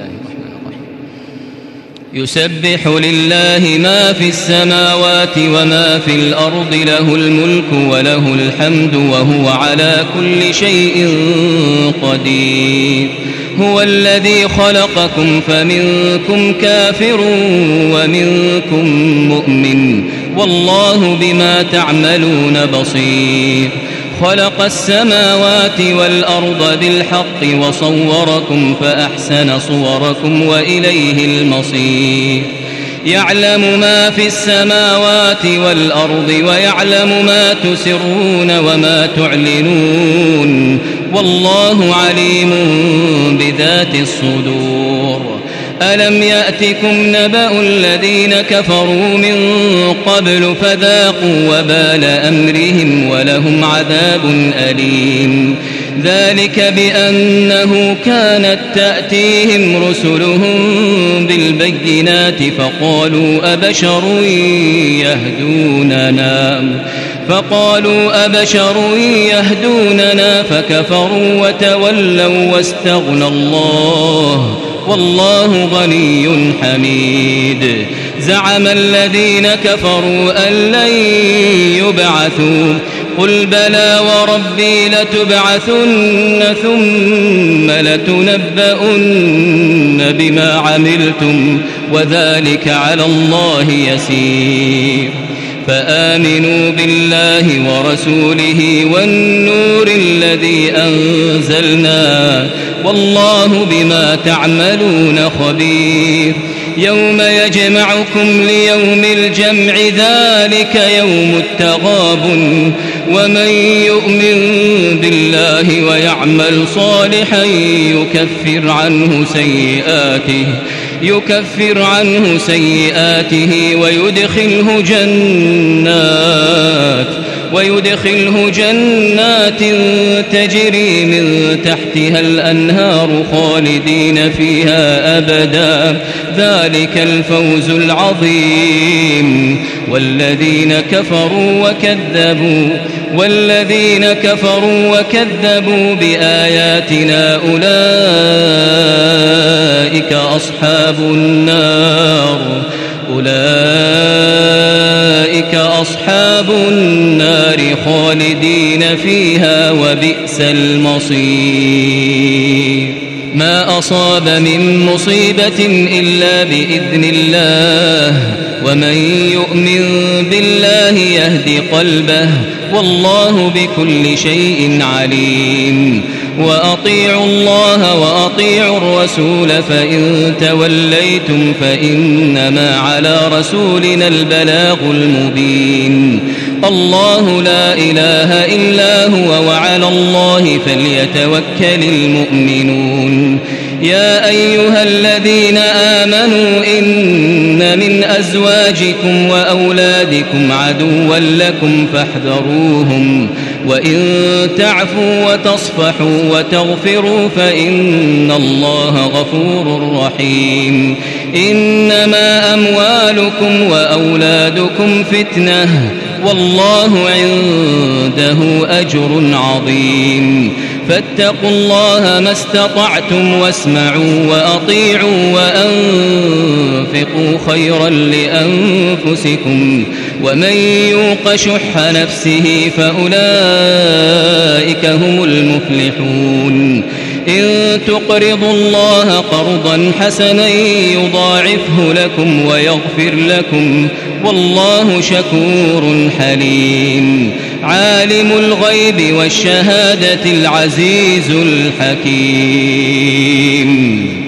الله الرحمن الرحيم يسبح لله ما في السماوات وما في الأرض له الملك وله الحمد وهو على كل شيء قدير هو الذي خلقكم فمنكم كافر ومنكم مؤمن والله بما تعملون بصير خلق السماوات والأرض بالحق وصوركم فأحسن صوركم وإليه المصير يعلم ما في السماوات والأرض ويعلم ما تسرون وما تعلنون والله عليم بذات الصدور ألم يأتكم نبأ الذين كفروا من قبل فذاقوا وبال أمرهم ولهم عذاب أليم ذلك بأنه كانت تأتيهم رسلهم بالبينات فقالوا أبشر يهدوننا فكفروا وتولوا واستغنى الله والله غني حميد زعم الذين كفروا أن لن يبعثوا قل بلى وربي لتبعثن ثم لتنبؤن بما عملتم وذلك على الله يسير فآمنوا بالله ورسوله والنور الذي أنزلنا والله بما تعملون خبير يوم يجمعكم ليوم الجمع ذلك يوم التغابن ومن يؤمن بالله ويعمل صالحا يكفر عنه سيئاته ويدخله جنات تجري من تحتها الأنهار خالدين فيها أبدا ذلك الفوز العظيم والذين كفروا وكذبوا بآياتنا أولئك أصحاب النار خالدين فيها وبئس المصير ما أصاب من مصيبة إلا بإذن الله ومن يؤمن بالله يهد قلبه والله بكل شيء عليم وأطيعوا الله وأطيعوا الرسول فإن توليتم فإنما على رسولنا البلاغ المبين الله لا إله إلا هو وعلى الله فليتوكل المؤمنون يا أيها الذين آمنوا إن من أزواجكم وأولادكم عدوا لكم فاحذروهم وإن تعفوا وتصفحوا وتغفروا فإن الله غفور رحيم إنما أموالكم وأولادكم فتنة والله عنده أجر عظيم فاتقوا الله ما استطعتم واسمعوا وأطيعوا وأنفقوا خيرا لأنفسكم ومن يوق شح نفسه فأولئك هم المفلحون إن تقرضوا الله قرضا حسنا يضاعفه لكم ويغفر لكم والله شكور حليم عالم الغيب والشهادة العزيز الحكيم